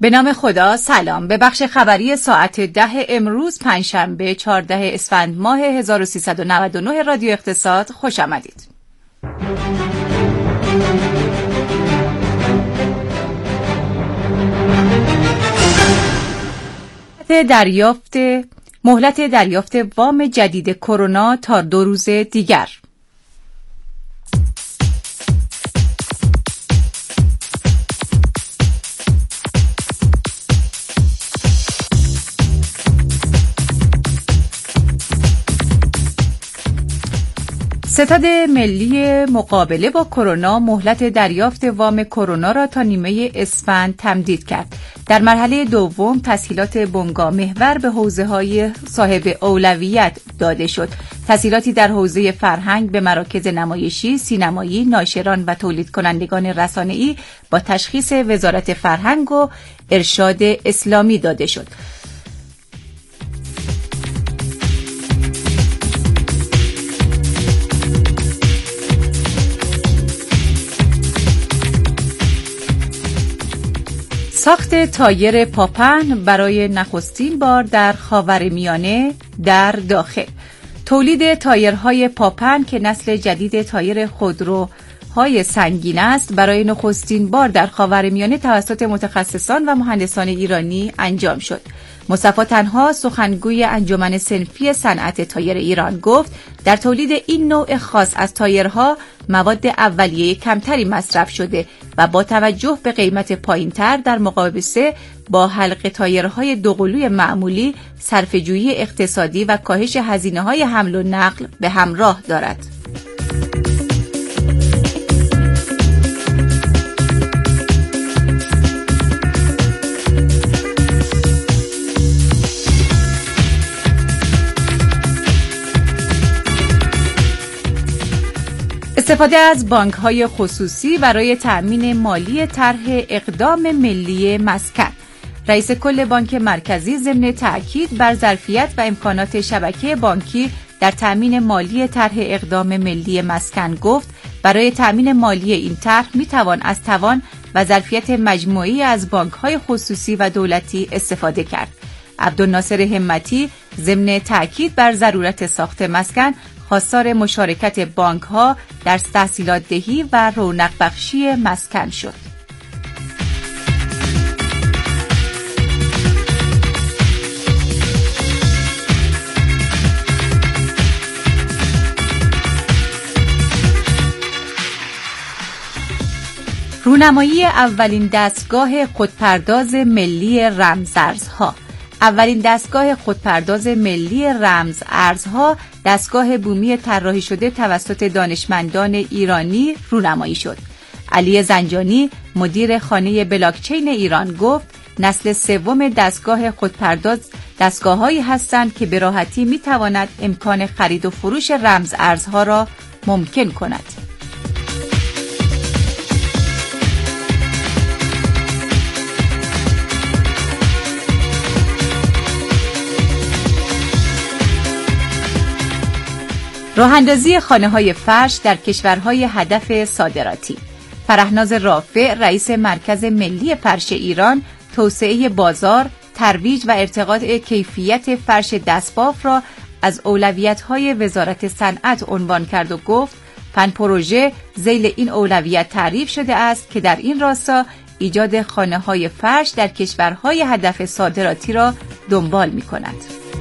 به نام خدا. سلام. به بخش خبری ساعت 10 امروز پنجشنبه 14 اسفند ماه 1399 رادیو اقتصاد خوش آمدید. مهلت دریافت وام جدید کرونا تا 2 روز دیگر. ستاد ملی مقابله با کرونا مهلت دریافت وام کرونا را تا نیمه اسفند تمدید کرد. در مرحله دوم تسهیلات بنگاه محور به حوزه‌های صاحب اولویت داده شد. تسهیلاتی در حوزه فرهنگ به مراکز نمایشی، سینمایی، ناشران و تولید کنندگان رسانه‌ای با تشخیص وزارت فرهنگ و ارشاد اسلامی داده شد. ساخت تایر پاپن برای نخستین بار در خاورمیانه در داخل. تولید تایرهای پاپن که نسل جدید تایر خودروهای سنگین است برای نخستین بار در خاورمیانه توسط متخصصان و مهندسان ایرانی انجام شد. مصطفی تنها سخنگوی انجمن صنفی صنعت تایر ایران گفت در تولید این نوع خاص از تایرها مواد اولیه کمتری مصرف شده و با توجه به قیمت پایین‌تر در مقایسه با حلقه تایرهای دوقلوی معمولی صرفه‌جویی اقتصادی و کاهش هزینه‌های حمل و نقل به همراه دارد. استفاده از بانک‌های خصوصی برای تأمین مالی طرح اقدام ملی مسکن. رئیس کل بانک مرکزی ضمن تأکید بر ظرفیت و امکانات شبکه بانکی در تأمین مالی طرح اقدام ملی مسکن گفت برای تأمین مالی این طرح می‌توان از توان و ظرفیت مجموعی از بانک‌های خصوصی و دولتی استفاده کرد. عبدالناصر همتی ضمن تأکید بر ضرورت ساخت مسکن خواستار مشارکت بانک‌ها در تسهیلات دهی و رونق بخشی مسکن شد. رونمایی اولین دستگاه خودپرداز ملی رمزارزها. اولین دستگاه خودپرداز ملی رمزارزها دستگاه بومی طراحی شده توسط دانشمندان ایرانی رونمایی شد. علی زنجانی مدیر خانه بلاکچین ایران گفت نسل سوم دستگاه خودپرداز دستگاه‌هایی هستند که به راحتی می‌تواند امکان خرید و فروش رمزارزها را ممکن کند. راه‌اندازی خانه‌های فرش در کشورهای هدف صادراتی. فرهناز رافع رئیس مرکز ملی فرش ایران توسعه بازار، ترویج و ارتقاء کیفیت فرش دستباف را از اولویت‌های وزارت صنعت عنوان کرد و گفت فن پروژه ذیل این اولویت تعریف شده است که در این راستا ایجاد خانه‌های فرش در کشورهای هدف صادراتی را دنبال می‌کند.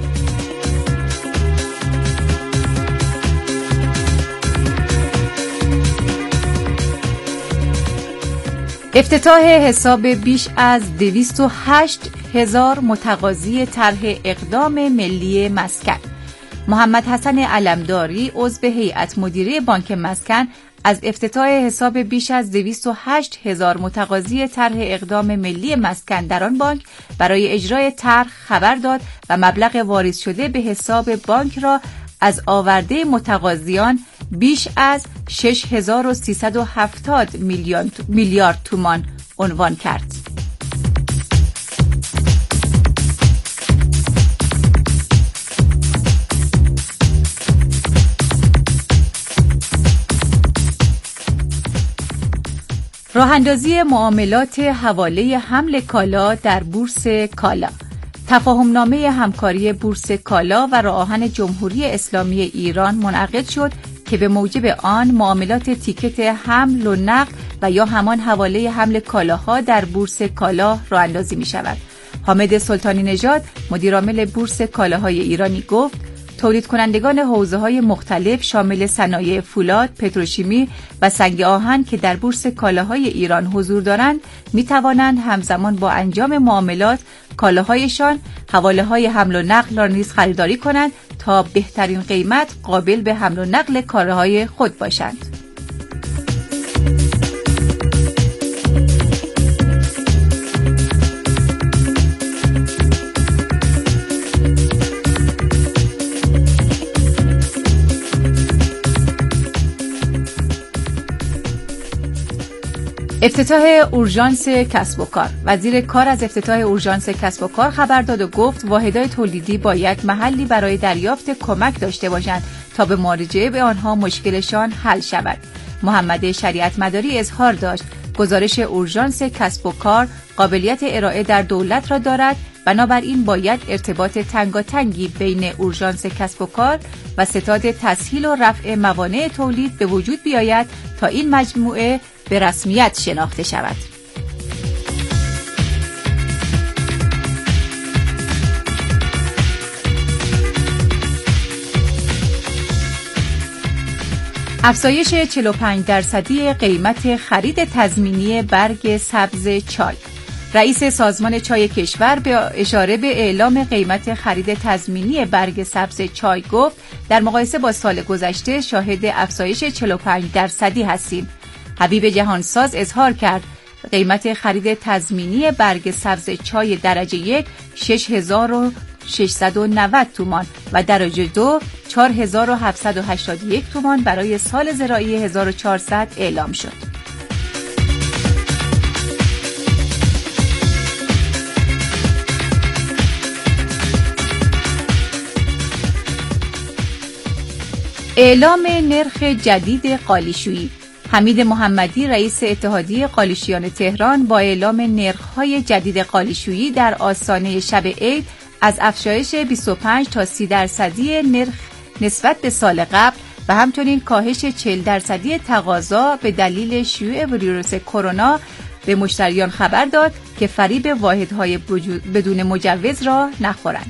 افتتاح حساب بیش از 208,000 متقاضی طرح اقدام ملی مسکن. محمد حسن علمداری عضو هیئت مدیره بانک مسکن از افتتاح حساب بیش از 208,000 متقاضی طرح اقدام ملی مسکن در آن بانک برای اجرای طرح خبر داد و مبلغ واریز شده به حساب بانک را از آورده متقاضیان بیش از 6,370 میلیارد تومان عنوان کرد. راه‌اندازی معاملات حواله حمل کالا در بورس کالا. تفاهمنامه همکاری بورس کالا و راه آهن جمهوری اسلامی ایران منعقد شد که به موجب آن معاملات تیکت حمل و نقل و یا همان حواله حمل کالاها در بورس کالا راه اندازی می شود. حامد سلطانی نژاد مدیرعامل بورس کالاهای ایرانی گفت تولید کنندگان حوزه‌های مختلف شامل صنایع فولاد، پتروشیمی و سنگ آهن که در بورس کالاهای ایران حضور دارند می‌توانند همزمان با انجام معاملات کالاهایشان حواله‌های حمل و نقل را نیز خریداری کنند تا بهترین قیمت قابل به حمل و نقل کالاهای خود باشند. افتتاح اورژانس کسب و کار. وزیر کار از افتتاح اورژانس کسب و کار خبر داد و گفت واحدهای تولیدی باید محلی برای دریافت کمک داشته باشند تا به مراجعه به آنها مشکلشان حل شود. محمد شریعت مداری اظهار داشت گزارش اورژانس کسب و کار قابلیت ارائه در دولت را دارد، بنابراین باید ارتباط تنگاتنگی بین اورژانس کسب و کار و ستاد تسهیل و رفع موانع تولید به وجود بیاید تا این مجموعه به رسمیت شناخته شود. افزایش 45% قیمت خرید تضمینی برگ سبز چای. رئیس سازمان چای کشور به اشاره به اعلام قیمت خرید تضمینی برگ سبز چای گفت در مقایسه با سال گذشته شاهد افزایش 45% هستیم. حبیب جهانساز اظهار کرد قیمت خرید تضمینی برگ سبز چای درجه 1 6690 تومان و درجه 2 4781 تومان برای سال زراعی 1400 اعلام شد. اعلام نرخ جدید قالیشویی. حمید محمدی رئیس اتحادیه قالیشویان تهران با اعلام نرخ‌های جدید قالیشویی در آستانه شب عید از افزایش 25 تا 30% نرخ نسبت به سال قبل و همچنین کاهش 40% تقاضا به دلیل شیوع ویروس کرونا به مشتریان خبر داد که فریب واحدهای بدون مجوز را نخورند.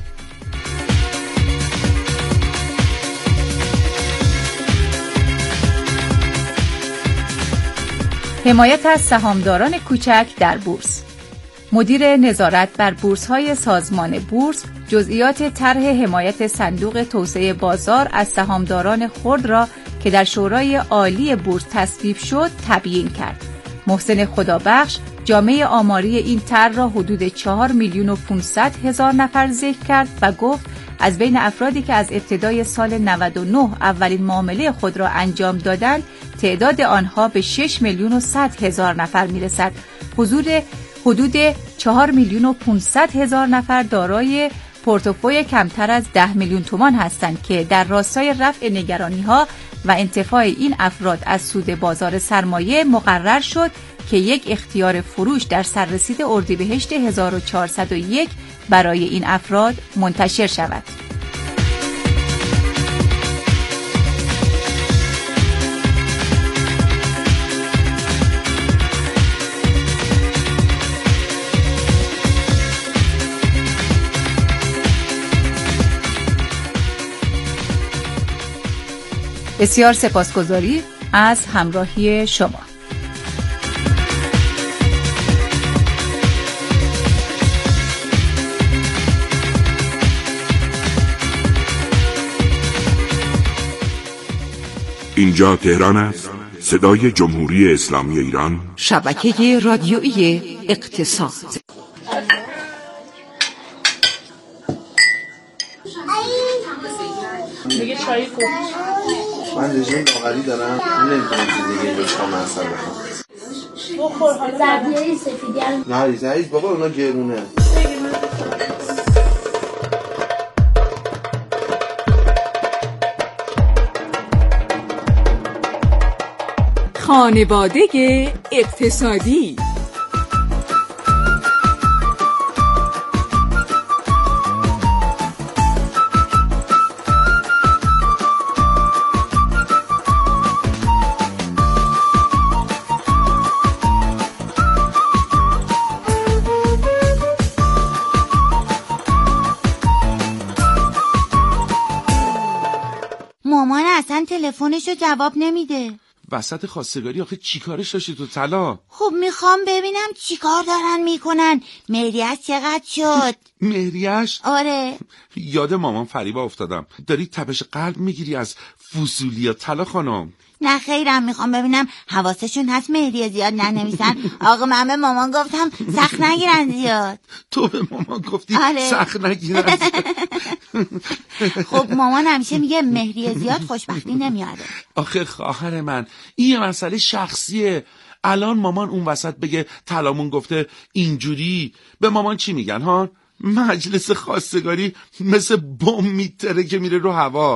حمایت از سهامداران کوچک در بورس. مدیر نظارت بر بورس‌های سازمان بورس جزئیات طرح حمایت صندوق توسعه بازار از سهامداران خرد را که در شورای عالی بورس تصویب شد تبیین کرد. محسن خدابخش جامعه آماری این طرح را حدود 4,500,000 نفر ذکر کرد و گفت از بین افرادی که از ابتدای سال 99 اولین معامله خود را انجام دادند تعداد آنها به 6,100,000 نفر میرسد. حدود 4,500,000 نفر دارای پورتفوی کمتر از 10 میلیون تومان هستند که در راستای رفع نگرانی‌ها و انتفاع این افراد از سود بازار سرمایه مقرر شد که یک اختیار فروش در سررسید اردیبهشت 1401 برای این افراد منتشر شود. بسیار سپاسگزاری از همراهی شما. اینجا تهران است، صدای جمهوری اسلامی ایران، شبکه رادیویی اقتصاد. دیگه چای کو؟ من رژیم داغری دارم، نمیتونم چیز دیگه جز کام اثر بخوام. بخور حالا زردیاری سفیدی هم نه ریزه بابا اونا گرونه. خانواده اقتصادی. مامان اصلا تلفنشو جواب نمیده. وسط خواستگاری آخه چیکارش داشتی تو طلا؟ خب میخوام ببینم چیکار دارن میکنن. مهریه‌اش چقدر شد؟ مهریه‌اش؟ آره. یاد مامان فریبا افتادم. داری تپش قلب میگیری از فضولیا طلا خانم. نه خیرم، میخوام ببینم حواسشون هست مهریه زیاد ننویسن. آقا من به مامان گفتم سخت نگیرن زیاد. تو به مامان گفتی آره. سخت نگیرن زیاد. خب مامان همیشه میگه مهریه زیاد خوشبختی نمیاره. آخه خواهر من این یه مسئله شخصیه. الان مامان اون وسط بگه طلامون گفته اینجوری، به مامان چی میگن ها؟ مجلس خواستگاری مثل بم میتره که میره رو هوا.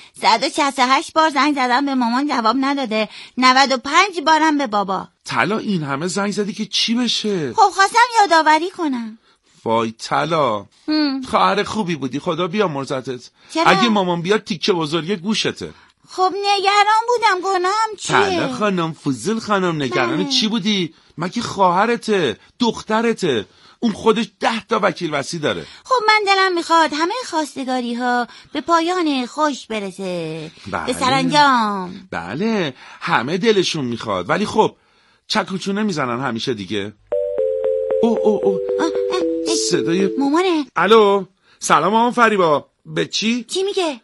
168 بار زنگ زدم به مامان جواب نداده، 95 بارم به بابا. طلا این همه زنگ زدی که چی بشه؟ خب خواستم یادآوری کنم. وای طلا، خواهر خوبی بودی، خدا بیامرزتت. چرا؟ اگه مامان بیاد تیکه بزرگی گوشته. خب نگران بودم، گناهم چیه؟ طلا خانم، فضل خانم، نگران چی بودی؟ مگه خواهرته، دخترته، اون خودش 10 تا وکیل وصی داره. خب من دلم میخواد همه خواستگاری ها به پایان خوش برسه. بله. به سرانجام. بله همه دلشون میخواد، ولی خب چکوچونه میزنن همیشه دیگه. او صدای مامانه. الو، سلام مامان فریبا. به چی میگه؟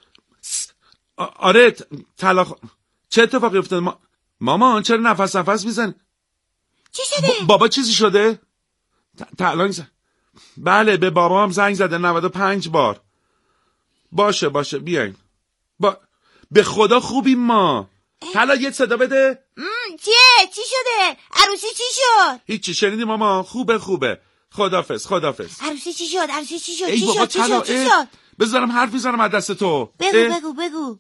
آره طلا چه اتفاقی افتاد؟ مامان چرا نفس میزنی؟ چی شده؟ بابا چیزی شده؟ طلا بله به بابا هم زنگ زده 95 بار. باشه بیاین. به خدا خوبیم ما. طلا یه صدا بده. چیه؟ چی شده؟ عروسی چی شد؟ هیچی، شنیدی ماما؟ خوبه. خدافظ. عروسی چی شد؟ ای بابا طلا، چی شد؟ بذارم حرف میزنم از دست تو. بگو.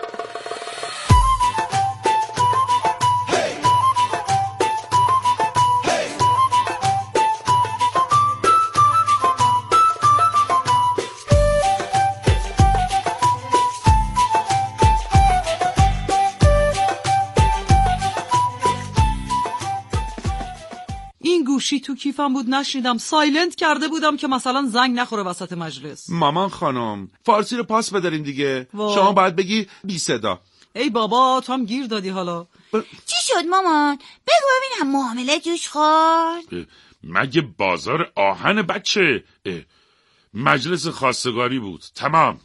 گوشی تو کیفم بود نشنیدم، سایلنت کرده بودم که مثلا زنگ نخوره وسط مجلس. مامان خانم فارسی رو پاس بداریم دیگه. شما باید بگی بی صدا. ای بابا تو هم گیر دادی حالا. چی شد مامان؟ بگو ببینم معامله جوش خورد؟ مگه بازار آهن بچه؟ مجلس خواستگاری بود تمام.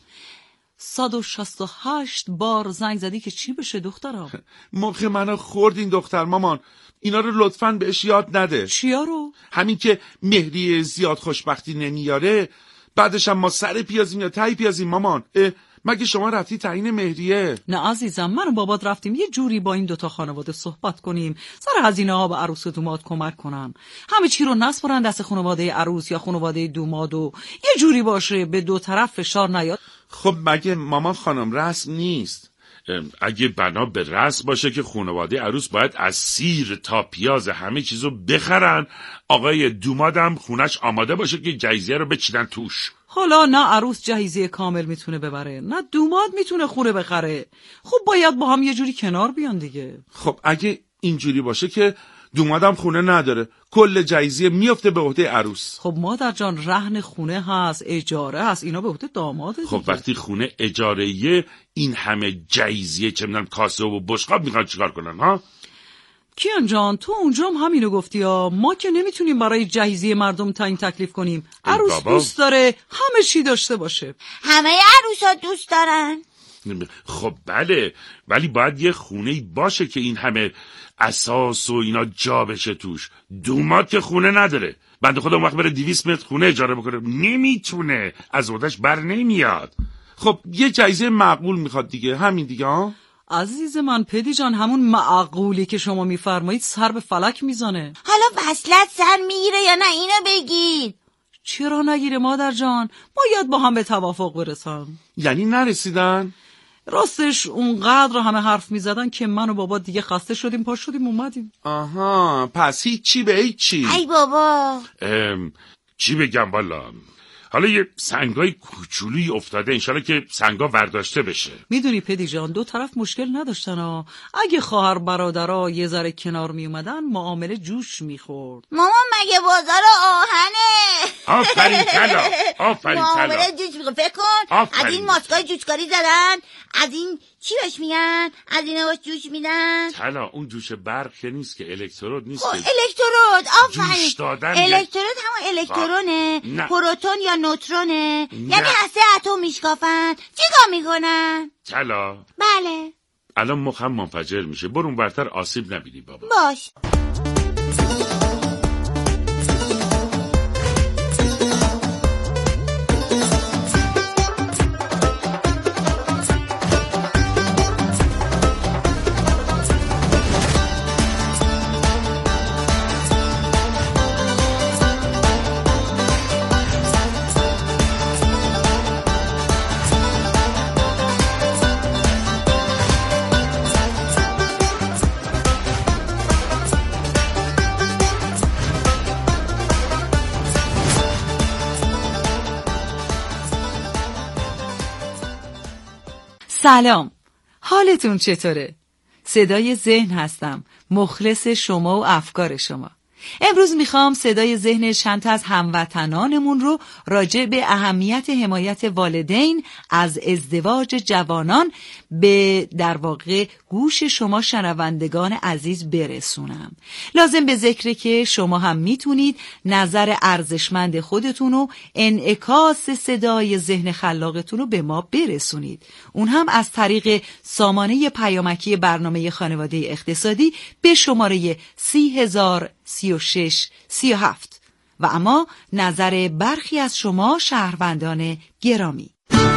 168 بار زنگ زدی که چی بشه دخترم؟ مخ منو خورد این دختر. مامان اینا رو لطفاً بهش یاد نده. چیا رو؟ همین که مهریه زیاد خوشبختی نمیاره، بعدش هم ما سر پیازیم یا تای پیازیم. مامان مگه شما رفتی تعیین مهریه؟ نه عزیزم، من و بابات رفتیم یه جوری با این دوتا خانواده صحبت کنیم سر هزینه ها به عروس و دوماد کمک کنن، همه چی رو نسپارن دست خانواده عروس یا خانواده دوماد و یه جوری باشه به دو طرف فشار نیاد. خب مگه مامان خانم رسم نیست؟ اگه بنا به رسم باشه که خانواده عروس باید از سیر تا پیاز همه چیزو بخرن، آقای دومادم خونش آماده باشه که جهیزیه رو بچینن توش. حالا نه عروس جهیزیه کامل میتونه ببره، نه دوماد میتونه خونه بخره. خب باید با هم یه جوری کنار بیان دیگه. خب اگه اینجوری باشه که دومادم خونه نداره، کل جهیزیه میفته به عهده عروس. خب مادر جان رهن خونه هست، اجاره هست، اینا به عهده داماده دیگه. خب وقتی خونه اجاره‌ایه این همه جهیزیه چه میدونم کاسه و بشقاب میخوان چیکار کنن ها؟ کیان جان تو اونجا هم همینو گفتی ها، ما که نمیتونیم برای جهیزیه مردم تعیین تکلیف کنیم. عروس دوست داره همه چی داشته باشه. همه عروسا دوست دارن. خب بله، ولی باید یه خونه‌ای باشه که این همه اساس و اینا جا بشه توش. دوماد که خونه نداره، بنده خدا اون وقت بره 200 متر خونه اجاره بکنه نمیتونه، از عهده‌اش بر نمیاد. خب یه جایزه معقول میخواد دیگه، همین دیگه ها. عزیز من پدی جان همون معقولی که شما میفرمایید سر به فلک میزنه. حالا وصلت سر میگیره یا نه اینو بگید. چرا نگیره مادر جان؟ باید با هم به توافق برسن. یعنی نرسیدن؟ راستش اونقدر همه حرف میزدن که من و بابا دیگه خسته شدیم، پا شدیم اومدیم. آها، پس هیچی به هیچی. ای بابا. چی بگم والا، حالا یه سنگای کوچولویی افتاده، انشالله که سنگا ورداشته بشه. میدونی پدی جان، دو طرف مشکل نداشتن ها. اگه خواهر برادرها یه ذره کنار میومدن معامله جوش میخورد. مامان مگه بازار آهنه؟ آفرین کلا، آفرین کلا. معامله جوش میخورد. فکر کن از این ماسکای جوشکاری زدن، از این چی بهش میگن، از این باش جوش میدن. کلا اون جوش برق که نیست، که الکترود نیست. الکترود، آفرین. جوش دادن الکترود همون الکترونه، پروتون یا نوترونه، یعنی هسته اتم میشکافن. چیکار میکنن؟ کلا بله. الان مخم منفجر میشه، برون برتر آسیب نبینی بابا. باش. سلام، حالتون چطوره؟ صدای ذهن هستم، مخلص شما و افکار شما. امروز میخوام صدای ذهن چند تا از هموطنانمون رو راجع به اهمیت حمایت والدین از ازدواج جوانان به در واقع گوش شما شنوندگان عزیز برسونم. لازم به ذکره که شما هم میتونید نظر ارزشمند خودتون و انعکاس صدای ذهن خلاقتون رو به ما برسونید. اون هم از طریق سامانه پیامکی برنامه خانواده اقتصادی به شماره 303637. و اما نظر برخی از شما شهروندان گرامی.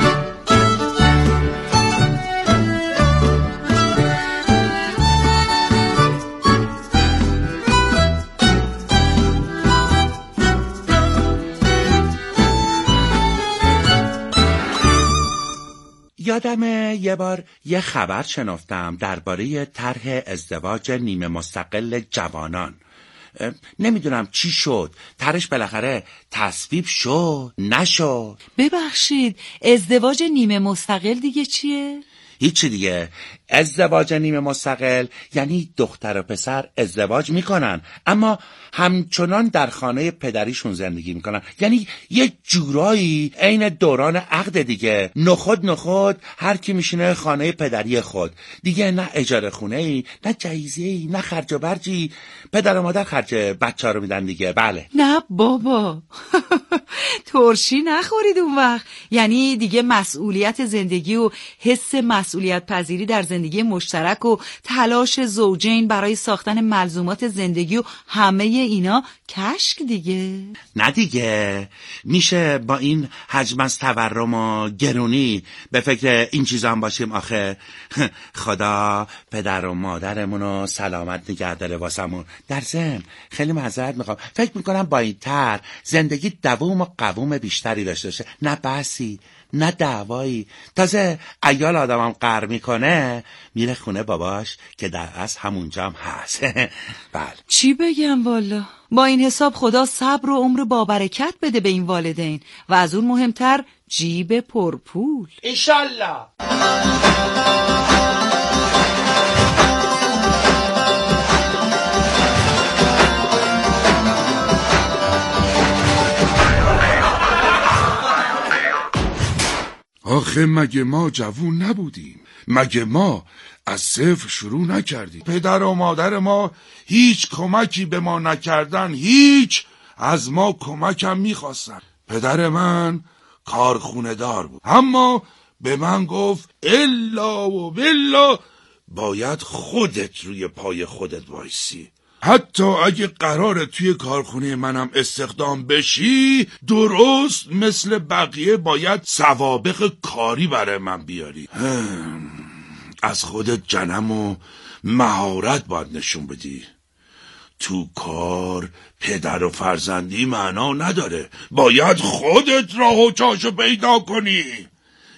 یادمه یه بار یه خبر شنفتم درباره طرح ازدواج نیمه مستقل جوانان. نمیدونم چی شد، طرحش بالاخره تصویب شد نشد. ببخشید، ازدواج نیمه مستقل دیگه چیه؟ هیچی دیگه. ازدواج نیمه مستقل یعنی دختر و پسر ازدواج میکنن اما همچنان در خانه پدریشون زندگی میکنن، یعنی یه جورایی عین دوران عقد دیگه. نخود هر کی میشینه خانه پدری خود دیگه، نه اجاره خونه ای، نه جایزه ای، نه خرج و برجی. پدر و مادر خرج بچه رو میدن دیگه. بله. نه بابا ترشی نخورید اون وقت. یعنی دیگه مسئولیت زندگی و حس مسئولیت پذیری در زندگی مشترک و تلاش زوجین برای ساختن ملزومات زندگی و همه اینا کشک دیگه. نه دیگه، میشه با این حجم از تورم و گرونی به فکر این چیزا هم باشیم آخه؟ خدا پدر و مادرمونو سلامت نگه داره واسمون. در ضمن خیلی معذرت میخوام، فکر میکنم با این طرح زندگی دوام و قوام بیشتری داشته باشه، نه بحثی نه دعوایی. تازه ایال آدمم قهر میکنه میره خونه باباش که در اصل همونجا هم هست. بله. چی بگم والا، با این حساب خدا صبر و عمر با برکت بده به این والدین و از اون مهمتر جیب پرپول انشالله. آخه مگه ما جوون نبودیم؟ مگه ما از صفر شروع نکردیم؟ پدر و مادر ما هیچ کمکی به ما نکردن، هیچ. از ما کمکم میخواستن. پدر من کارخونه دار بود، اما به من گفت الا و بلا باید خودت روی پای خودت وایسی. حتی اگه قراره توی کارخونه منم استخدام بشی، درست مثل بقیه باید سوابق کاری برای من بیاری. از خودت جنم و مهارت باید نشون بدی. تو کار پدر و فرزندی معنا نداره، باید خودت راه و چاشو پیدا کنی.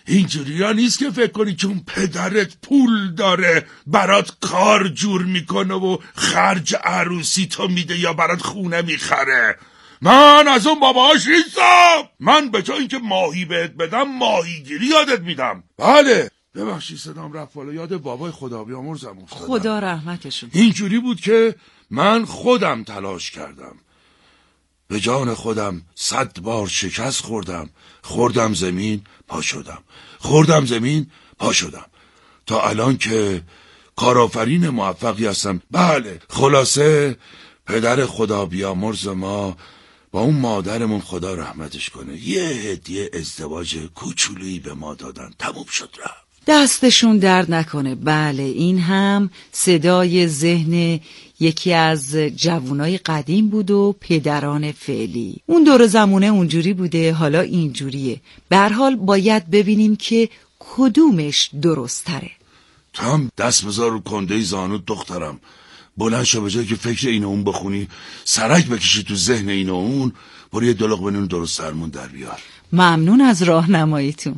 اینجوری ها نیست که فکر کنی چون پدرت پول داره برات کار جور میکنه و خرج عروسی تو میده یا برات خونه میخره. من از اون باباهاش نیستم. من به جای اینکه ماهی بهت بدم ماهیگیری یادت میدم. بله ببخشید صدام رفت بالا، یاد بابای خدا بیامرزم افتادم. خدا رحمتشون. اینجوری بود که من خودم تلاش کردم، به جان خودم 100 بار شکست خوردم زمین پا شدم، خوردم زمین پا شدم تا الان که کارآفرین موفقی هستم. بله خلاصه پدر خدا بیامرز ما با اون مادرمون خدا رحمتش کنه یه هدیه ازدواج کوچولویی به ما دادن، تموم شد رفت. دستشون درد نکنه. بله این هم صدای ذهن یکی از جوانای قدیم بود و پدران فعلی. اون دور زمونه اونجوری بوده، حالا اینجوریه. به هر حال باید ببینیم که کدومش درست تره. تو هم دست بذار رو کنده زانوت دخترم، بلند شو، به جای که فکر این و اون بخونی سرک بکشی تو ذهن این و اون، برو یه دلق بنون درست سرمون در بیار. ممنون از راهنماییتون.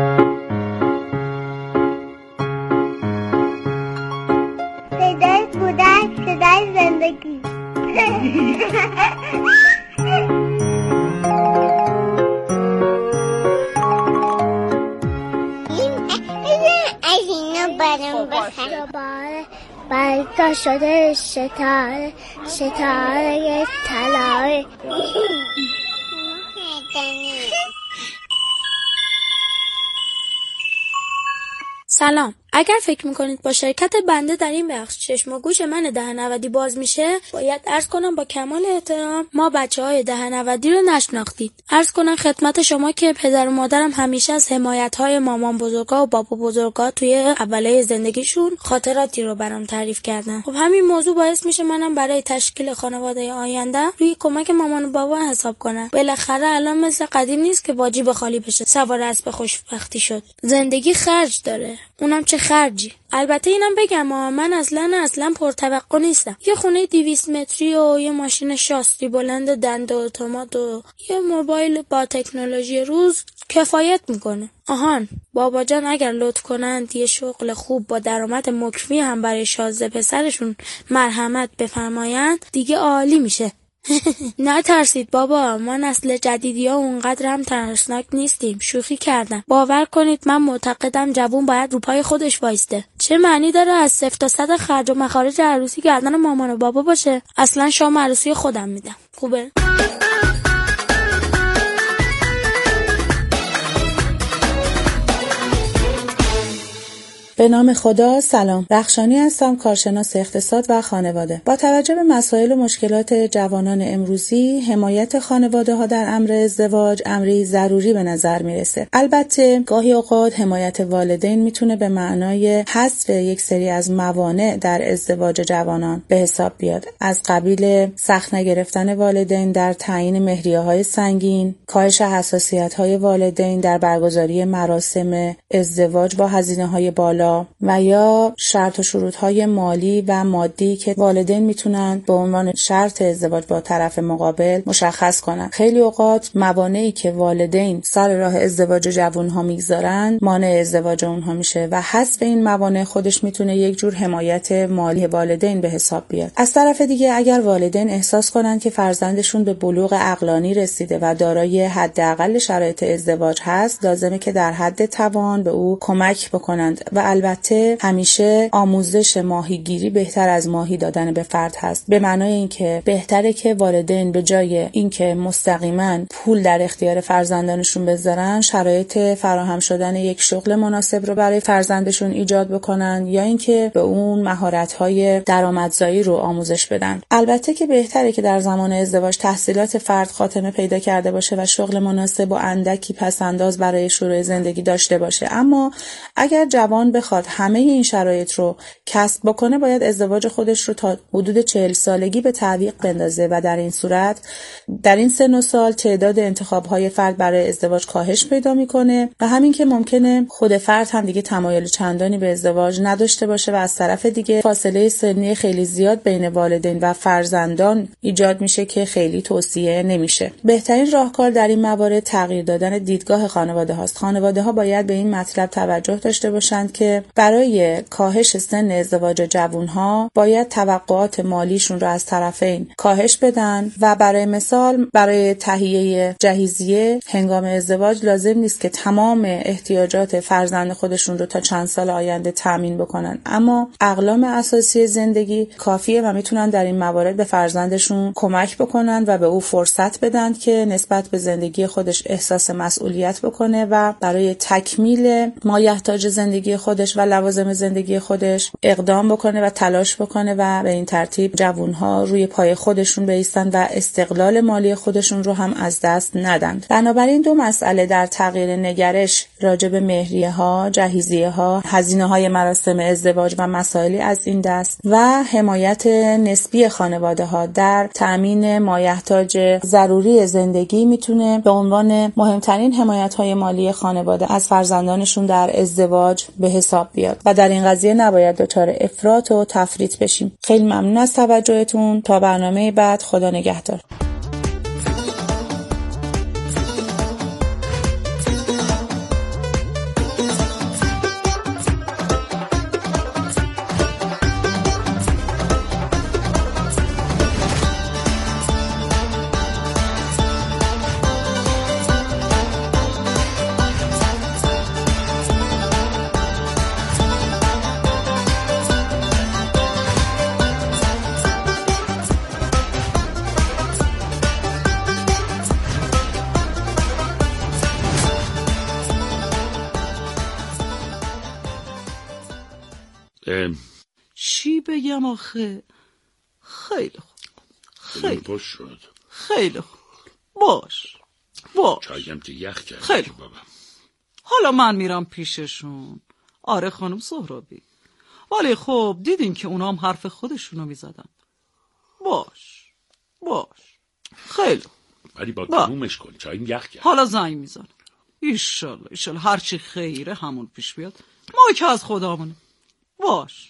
صدای کودک، صدای زندگی. از اینو برام بخیر. بلکه شده ستاره طلایی. سلام. اگر فکر میکنید با شرکت بنده در این بخش چشم و گوش من دهن‌نودی باز میشه، باید عرض کنم با کمال احترام ما بچه‌های دهن‌نودی رو نشناختید. عرض کنم خدمت شما که پدر و مادرم همیشه از حمایت‌های مامان بزرگا و بابا بزرگا توی اولای زندگیشون خاطراتی رو برام تعریف کردن. خب همین موضوع باعث میشه منم برای تشکیل خانواده آینده روی کمک مامان و بابا حساب کنم. بالاخره الان مثل قدیم نیست که با جیب خالی بشه سوار اسب خوشبختی شد. زندگی خرج داره، اونم چه خرجی. البته اینم بگم من اصلا پرتوقع نیستم. یه خونه 200 متری و یه ماشین شاستری بلند دنده اتومات و یه موبایل با تکنولوژی روز کفایت میکنه. آهان بابا جان اگر لطف کنند یه شغل خوب با درآمد مکفی هم برای شازده پسرشون مرحمت بفرمایند دیگه عالی میشه. نه ترسید بابا، ما نسل جدیدی ها اونقدر هم ترسناک نیستیم. شوخی کردم. باور کنید من معتقدم جوون باید رو پای خودش وایسته. چه معنی داره از 0 تا 100 خرج و مخارج عروسی گردن مامان و بابا باشه؟ اصلا شام عروسی خودم میدم. خوبه؟ به نام خدا. سلام، رخشانی هستم، کارشناس اقتصاد و خانواده. با توجه به مسائل و مشکلات جوانان امروزی، حمایت خانواده ها در امر ازدواج امری ضروری به نظر میرسه. البته گاهی اوقات حمایت والدین میتونه به معنای حذف یک سری از موانع در ازدواج جوانان به حساب بیاد، از قبیل سخت نگرفتن والدین در تعیین مهریه‌های سنگین، کاهش حساسیت‌های والدین در برگزاری مراسم ازدواج با هزینه‌های بالا و یا شرط و شروط‌های مالی و مادی که والدین میتونن به عنوان شرط ازدواج با طرف مقابل مشخص کنن. خیلی اوقات موانعی که والدین سر راه ازدواج جوان‌ها میگذارن مانع ازدواج اونها میشه و حذف این موانع خودش میتونه یک جور حمایت مالی والدین به حساب بیاد. از طرف دیگه اگر والدین احساس کنن که فرزندشون به بلوغ عقلانی رسیده و دارای حداقل شرایط ازدواج هست، لازمه که در حد توان به او کمک بکنند و البته همیشه آموزش ماهیگیری بهتر از ماهی دادن به فرد هست، به معنای اینکه بهتره که والدین به جای اینکه مستقیما پول در اختیار فرزندانشون بذارن، شرایط فراهم شدن یک شغل مناسب رو برای فرزندشون ایجاد بکنن یا اینکه به اون مهارت‌های درآمدزایی رو آموزش بدن. البته که بهتره که در زمان ازدواج تحصیلات فرد خاتمه پیدا کرده باشه و شغل مناسب و اندکی پس‌انداز برای شروع زندگی داشته باشه، اما اگر جوان بخواد همه این شرایط رو کسب بکنه باید ازدواج خودش رو تا حدود 40 سالگی به تعویق بندازه و در این صورت در این سن و سال تعداد انتخاب‌های فرد برای ازدواج کاهش پیدا میکنه و همین که ممکنه خود فرد هم دیگه تمایل چندانی به ازدواج نداشته باشه و از طرف دیگه فاصله سنی خیلی زیاد بین والدین و فرزندان ایجاد میشه که خیلی توصیه نمیشه. بهترین راهکار در این موارد تغییر دادن دیدگاه خانواده هاست. خانواده ها باید به این مطلب توجه داشته باشند که برای کاهش سن ازدواج جوان ها باید توقعات مالیشون رو از طرفین کاهش بدن و برای مثال برای تهیه جهیزیه هنگام ازدواج لازم نیست که تمام احتیاجات فرزند خودشون رو تا چند سال آینده تامین بکنن، اما اقلام اساسی زندگی کافیه و میتونن در این موارد به فرزندشون کمک بکنن و به او فرصت بدن که نسبت به زندگی خودش احساس مسئولیت بکنه و برای تکمیل مایحتاج زندگی خودش و لوازم زندگی خودش اقدام بکنه و تلاش بکنه و به این ترتیب جوانها روی پای خودشون بایستن و استقلال مالی خودشون رو هم از دست ندن. بنابراین دو مسئله در تغییر نگرش راجع به مهریه ها، جهیزیه ها، هزینه های مراسم ازدواج و مسائلی از این دست و حمایت نسبی خانواده ها در تأمین مایحتاج ضروری زندگی میتونه به عنوان مهمترین حمایت های مالی خانواده از فرزندانشون در ازدواج به حساب بیاد و در این قضیه نباید دچار افراط و تفریط بشیم. خیلی ممنون از توجهتون. تا برنامه بعد، خدا نگهدار. چی بگم آخه؟ خیلی خوب، خیلی خوب شد، خیلی خوب. باش چایم که یخ کرد. خیلی خوب. حالا من میرم پیششون. آره خانم سهرابی، ولی خب دیدین که اونا هم حرف خودشونو میزدن. باش خیلی خوب، ولی با تمومش کن، چایم یخ کرد. حالا زنگ میزنم. ایشالله هرچی خیره همون پیش بیاد. ما که از خدامونه. باش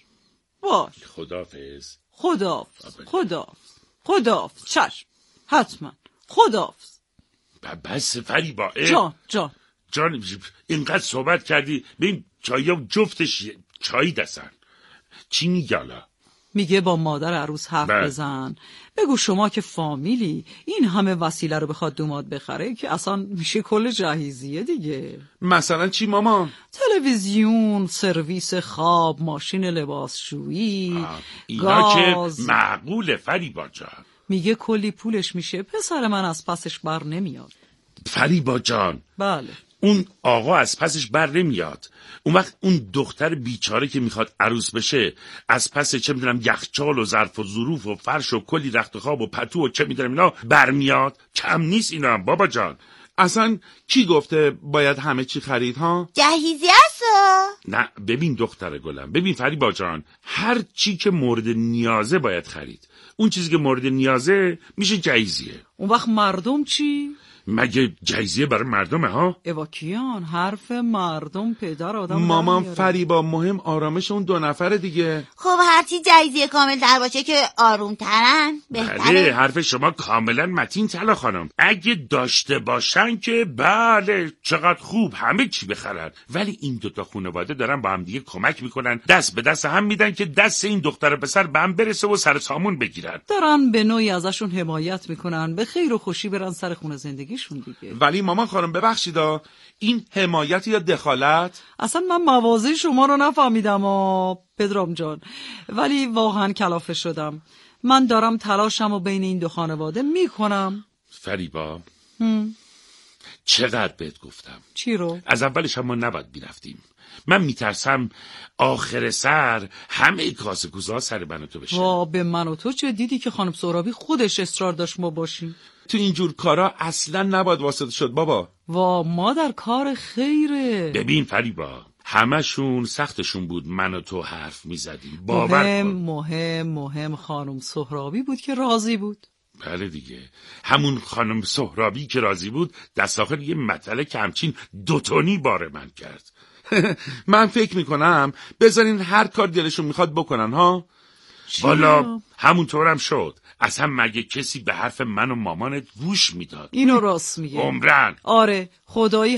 خداحافظ. چشم، حتما خداحافظ. بس فریبا. جان اینقدر صحبت کردی. ببین چایی جفتش چایی دستن. چی میگه حالا؟ میگه با مادر عروس حرف بزن، بگو شما که فامیلی این همه وسیله رو بخواد دوماد بخره که اصلا میشه کل جهیزیه دیگه. مثلا چی مامان؟ تلویزیون، سرویس خواب، ماشین لباسشویی، اینا گاز. که معقوله فریبا جان. میگه کلی پولش میشه، پسر من از پسش بر نمیاد. فریبا جان، بله، اون آقا از پسش بر نمیاد. اون وقت اون دختر بیچاره که میخواد عروس بشه از پس چه میدونم یخچال و ظرف و ظروف و فرش و کلی رخت خواب و پتو و چه میدونم اینا برمیاد. کم نیست اینا هم بابا جان. اصلا کی گفته باید همه چی خرید ها؟ جهیزیه است. نه ببین دختر گلم، ببین فریبا جان، هر چی که مورد نیازه باید خرید. اون چیزی که مورد نیازه میشه جهیزیه. اون وقت مردم چی؟ مگه جهیزیه برای مردمه ها؟ اواکیان، حرف مردم پدر آدم. مامان فریبا، مهم آرامش اون دو نفره دیگه. خب هرچی جهیزیه کامل تر باشه که آروم ترن بهتره. بله، حرف شما کاملا متین طلا خانم. اگه داشته باشن که بله چقدر خوب، همه چی بخرن. ولی این دوتا خانواده دارن با هم دیگه کمک میکنن، دست به دست هم میدن که دست این دختر پسر به هم برسه و سر سامون بگیرن. دارن به نوعی ازشون حمایت میکنن، به خیر و خوشی برن سر خونه زندگی. دیگه. ولی مامان خانم ببخشیدا، این حمایت یا دخالت؟ اصلا من مواضع شما رو نفهمیدم پدرام جان، ولی واقعا کلافه شدم. من دارم تلاشم و بین این دو خانواده میکنم. فریبا چقدر بهت گفتم. چی رو؟ از اولش هم ما نباید میرفتیم. من میترسم آخر سر همه کاسه کوزه ها سر من و تو بشه. وا، به من و تو چه؟ دیدی که خانم سهرابی خودش اصرار داشت ما باشیم. تو اینجور کارا اصلا نباید واسطه شد بابا. وا، ما در کار خیره. ببین فریبا، همشون سختشون بود من و تو حرف میزدیم. باور کن. مهم خانم سهرابی بود که راضی بود. بله دیگه، همون خانم سهرابی که راضی بود دست آخر یه مطلع کمچین 2 تنی بار من کرد. من فکر میکنم بذارین هر کار دلشون میخواد بکنن ها. والا همونطورم شد. اصلا مگه کسی به حرف من و مامانت گوش میداد؟ اینو راست میگه. عمرن. آره، خدایی